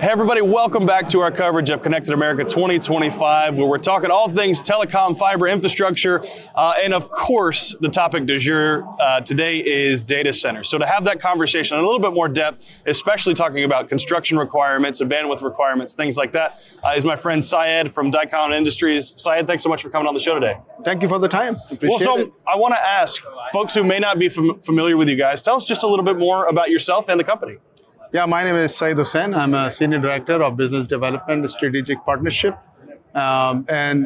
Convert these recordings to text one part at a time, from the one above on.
Hey everybody, welcome back to our coverage of Connected America 2025, where we're talking all things telecom, fiber infrastructure, and of course, the topic du jour today is data centers. So to have that conversation in a little bit more depth, especially talking about construction requirements and bandwidth requirements, things like that, is my friend Syed from Dycom Industries. Syed, thanks so much for coming on the show today. Thank you for the time. Appreciate it. I want to ask folks who may not be familiar with you guys, tell us just a little bit more about yourself and the company. Yeah, my name is Syed Hussain. I'm a Senior Director of Business Development and Strategic Partnership. I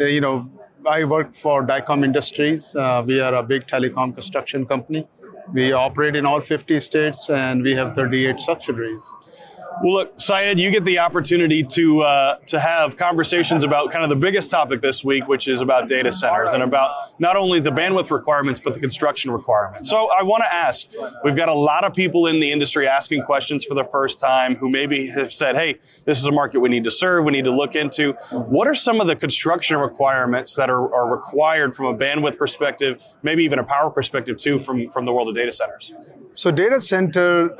work for Dycom Industries. We are a big telecom construction company. We operate in all 50 states and we have 38 subsidiaries. Well, look, Syed, you get the opportunity to have conversations about kind of the biggest topic this week, which is about data centers and about not only the bandwidth requirements, but the construction requirements. So I want to ask, we've got a lot of people in the industry asking questions for the first time who maybe have said, hey, this is a market we need to serve, we need to look into. What are some of the construction requirements that are required from a bandwidth perspective, maybe even a power perspective too, from the world of data centers? So data center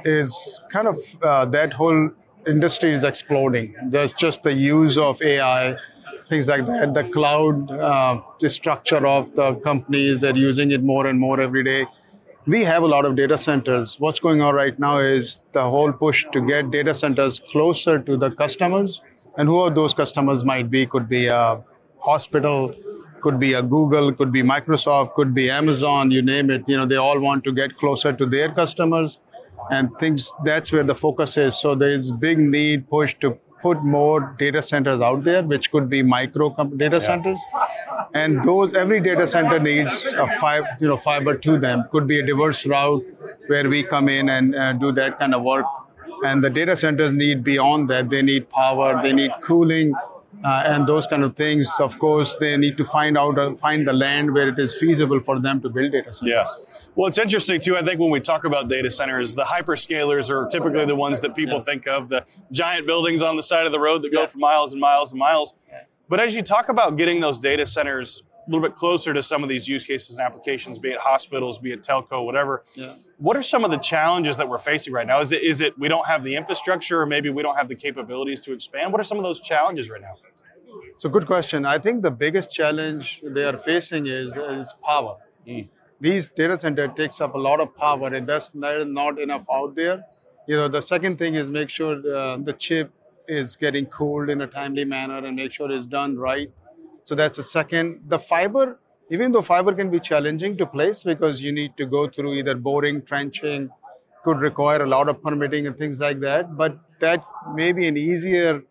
is kind of that whole industry is exploding. There's just the use of AI, things like that. The cloud, the structure of the companies, they're using it more and more every day. We have a lot of data centers. What's going on right now is the whole push to get data centers closer to the customers. And who those customers might be, could be a hospital, could be a Google, could be Microsoft, could be Amazon, you name it. They all want to get closer to their customers and things. That's where the focus is. So there's big need push to put more data centers out there, which could be micro data centers. And every data center needs a fiber to them. Could be a diverse route where we come in and do that kind of work. And the data centers need beyond that. They need power, they need cooling, and those kind of things. Of course, they need to find the land where it is feasible for them to build data centers. Yeah. Well, it's interesting, too. I think when we talk about data centers, the hyperscalers are typically the ones that people think of, the giant buildings on the side of the road that go for miles and miles and miles. But as you talk about getting those data centers a little bit closer to some of these use cases and applications, be it hospitals, be it telco, whatever, what are some of the challenges that we're facing right now? Is it we don't have the infrastructure, or maybe we don't have the capabilities to expand? What are some of those challenges right now? So good question. I think the biggest challenge they are facing is power. These data centers takes up a lot of power, and that's not enough out there. The second thing is make sure the chip is getting cooled in a timely manner and make sure it's done right. So that's the second. The fiber, even though fiber can be challenging to place because you need to go through either boring, trenching, could require a lot of permitting and things like that, but that may be an easier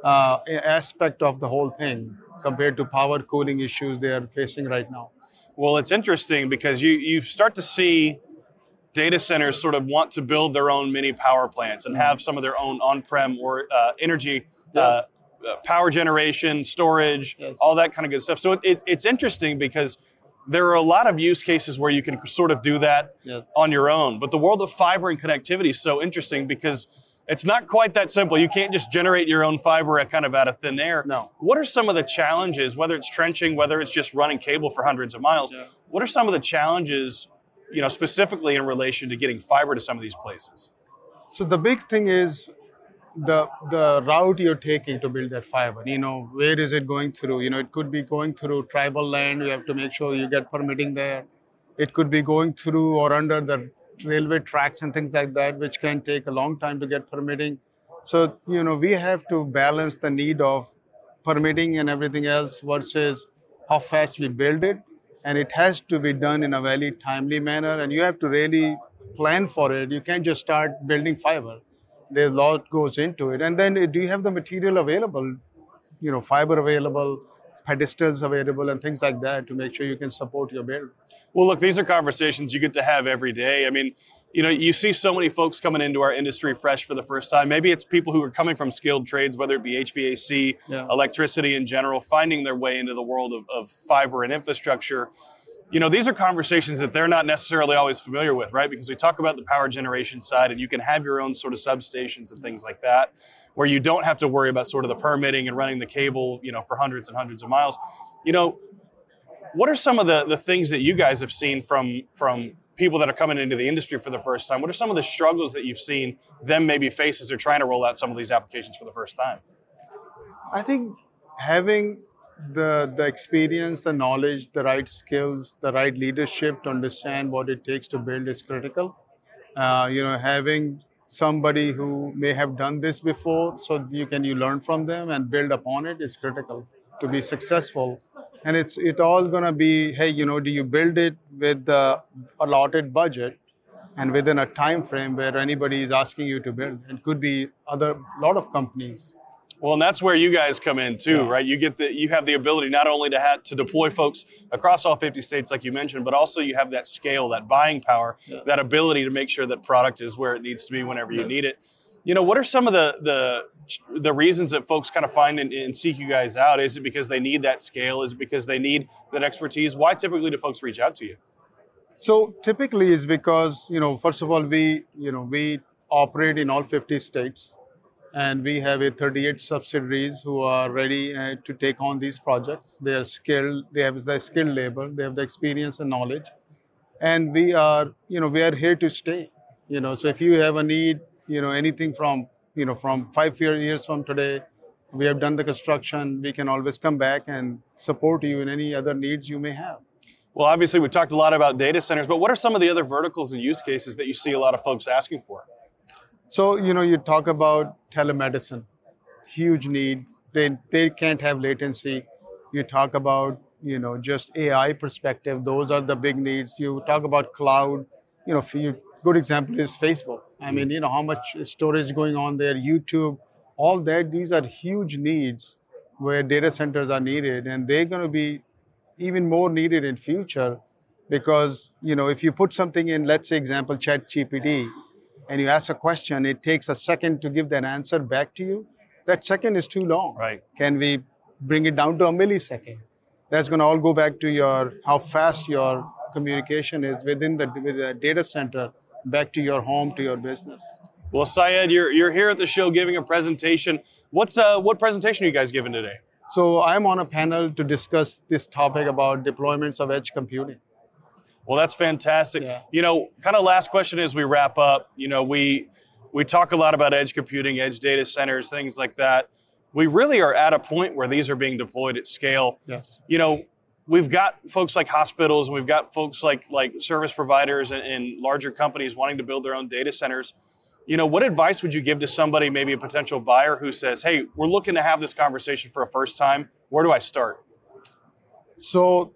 aspect of the whole thing compared to power cooling issues they are facing right now. Well, it's interesting because you start to see data centers sort of want to build their own mini power plants and have some of their own on-prem or energy power generation, storage, all that kind of good stuff. So it's interesting because there are a lot of use cases where you can sort of do that on your own. But the world of fiber and connectivity is so interesting because it's not quite that simple. You can't just generate your own fiber kind of out of thin air. No. What are some of the challenges, whether it's trenching, whether it's just running cable for hundreds of miles? What are some of the challenges, specifically in relation to getting fiber to some of these places? So the big thing is the route you're taking to build that fiber. Where is it going through? It could be going through tribal land. You have to make sure you get permitting there. It could be going through or under the railway tracks and things like that, which can take a long time to get permitting. So, we have to balance the need of permitting and everything else versus how fast we build it. And it has to be done in a very timely manner. And you have to really plan for it. You can't just start building fiber. There's a lot goes into it. And then do you have the material available, fiber available, pedestals available and things like that to make sure you can support your build? Well, look, these are conversations you get to have every day. I mean, you see so many folks coming into our industry fresh for the first time. Maybe it's people who are coming from skilled trades, whether it be HVAC, electricity in general, finding their way into the world of fiber and infrastructure. These are conversations that they're not necessarily always familiar with, right? Because we talk about the power generation side and you can have your own sort of substations and things like that, where you don't have to worry about sort of the permitting and running the cable, for hundreds and hundreds of miles. What are some of the things that you guys have seen from people that are coming into the industry for the first time, what are some of the struggles that you've seen them maybe face as they're trying to roll out some of these applications for the first time? I think having the experience, the knowledge, the right skills, the right leadership to understand what it takes to build is critical. Having somebody who may have done this before, so you learn from them and build upon it is critical to be successful. And it all gonna be, hey, do you build it with the allotted budget and within a time frame where anybody is asking you to build? It could be lot of companies. Well, and that's where you guys come in too, right? You have the ability not only to deploy folks across all 50 states, like you mentioned, but also you have that scale, that buying power, that ability to make sure that product is where it needs to be whenever you need it. What are some of the reasons that folks kind of find and seek you guys out? Is it because they need that scale? Is it because they need that expertise? Why typically do folks reach out to you? So typically it's because, first of all, we operate in all 50 states. And we have 38 subsidiaries who are ready to take on these projects. They are skilled, they have the skilled labor, they have the experience and knowledge. And we are here to stay. So if you have a need, anything from 5 years from today, we have done the construction, we can always come back and support you in any other needs you may have. Well, obviously we talked a lot about data centers, but what are some of the other verticals and use cases that you see a lot of folks asking for? So, you talk about telemedicine, huge need. They can't have latency. You talk about, just AI perspective. Those are the big needs. You talk about cloud, good example is Facebook. I mean, how much storage going on there, YouTube, all that. These are huge needs where data centers are needed, and they're going to be even more needed in future because, if you put something in, let's say example, ChatGPT, and you ask a question, it takes a second to give that answer back to you. That second is too long. Right. Can we bring it down to a millisecond? That's going to all go back to how fast your communication is with the data center back to your home, to your business. Well, Syed, you're here at the show giving a presentation. What presentation are you guys giving today? So I'm on a panel to discuss this topic about deployments of edge computing. Well, that's fantastic. Yeah. Kind of last question as we wrap up. We talk a lot about edge computing, edge data centers, things like that. We really are at a point where these are being deployed at scale. Yes. We've got folks like hospitals, and we've got folks like service providers and larger companies wanting to build their own data centers. What advice would you give to somebody, maybe a potential buyer who says, hey, we're looking to have this conversation for a first time. Where do I start? So,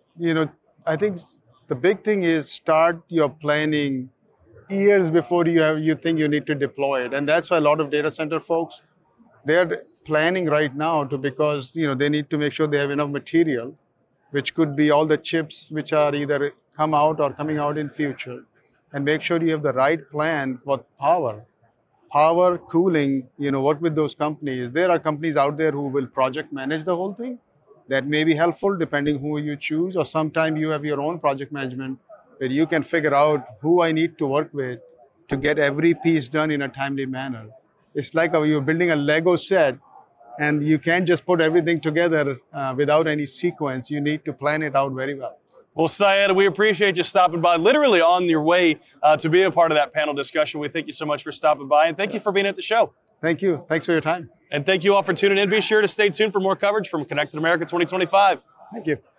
I think the big thing is start your planning years before you think you need to deploy it. And that's why a lot of data center folks, they're planning right now because they need to make sure they have enough material, which could be all the chips which are either come out or coming out in future. And make sure you have the right plan for power, cooling, work with those companies. There are companies out there who will project manage the whole thing. That may be helpful depending who you choose, or sometimes you have your own project management where you can figure out who I need to work with to get every piece done in a timely manner. It's like you're building a Lego set and you can't just put everything together without any sequence. You need to plan it out very well. Well, Syed, we appreciate you stopping by, literally on your way to be a part of that panel discussion. We thank you so much for stopping by, and thank you for being at the show. Thank you. Thanks for your time. And thank you all for tuning in. Be sure to stay tuned for more coverage from Connected America 2025. Thank you.